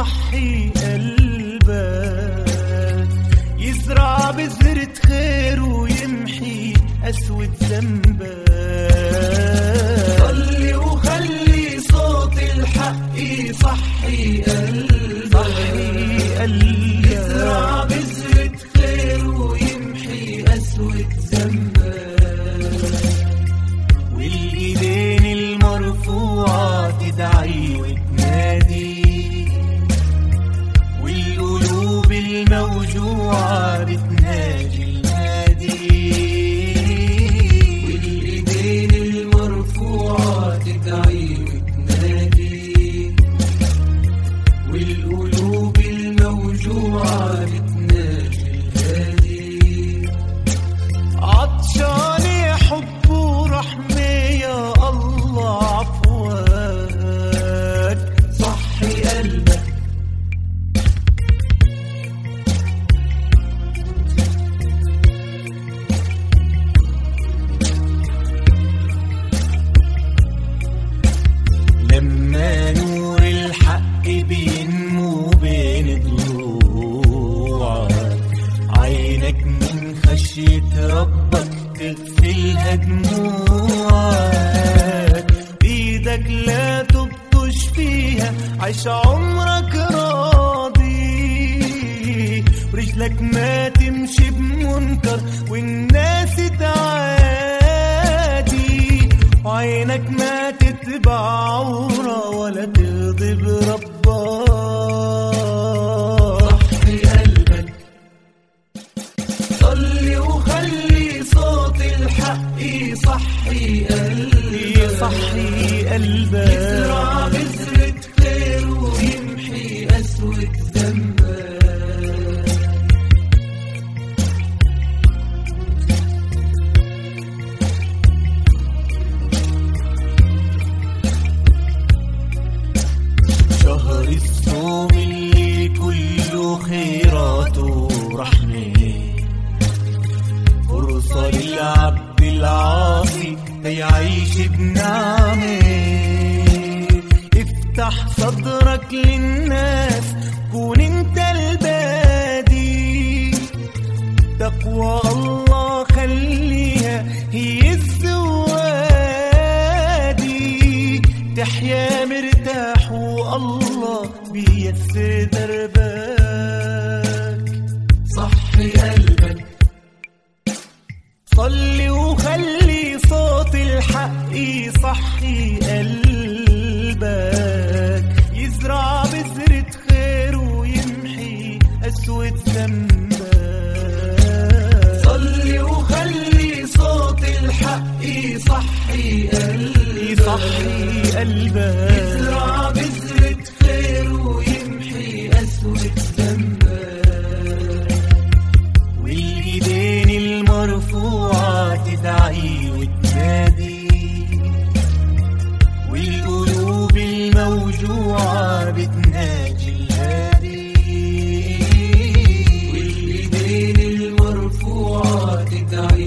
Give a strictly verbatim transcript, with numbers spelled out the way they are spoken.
يصحي قلبك، يزرع بذرة خير ويمحي قسوة ذنبك. صلي وخلي صوت الحق يصحي قلبك، صحي قلبك، يزرع بذرة خير ويمحي قسوة ذنبك. والايدين المرفوعة تدعي وتنادي، والقلوب الموجوعة بتناجي الهادي. والايدين المرفوعة تدعي وتنادي، والقلوب الموجوعة بتناجي الهادي. عطشاني حب ورحمة يا الله، عفوك صحي قلبك. لما نور الحق بينمو بين ضلوعك، عينك من خشية ربك تغسلها دموعك. ايدك لا تبطش فيها، عيش عمرك راضي، ورجلك ما تمشي بمنكر والناس تعادي، وعينك ما تتبع عورة ولا تغضب ربك. صحي قلبك، صلي وخلي صوت الحق يصحي قلبك، يصحي قلبك، يزرع بذرة خير ويمحي قسوة ذنبك. شهر الصوم اللي كله خيرات ورحمة، فرصة للعبد العاصي يعيش بنعمة. افتح صدرك للناس، كون انت البادي، تقوى الله خليها هي الزوادي. تحيا مرتاح والله بيسر دربك. صحي قلبك، صلي وخلي صوت الحق يصحي قلبك، يزرع بذرة خير ويمحي قسوة ذنبك. صلي وخلي صوت الحق يصحي قلبك، يصحي قلبك، يزرع بذرة خير ويمحي قسوة ذنبك. والايدين المرفوعة تدعي وتنادي، والقلوب الموجوعة بتناجي الهادي. والايدين المرفوعة تدعي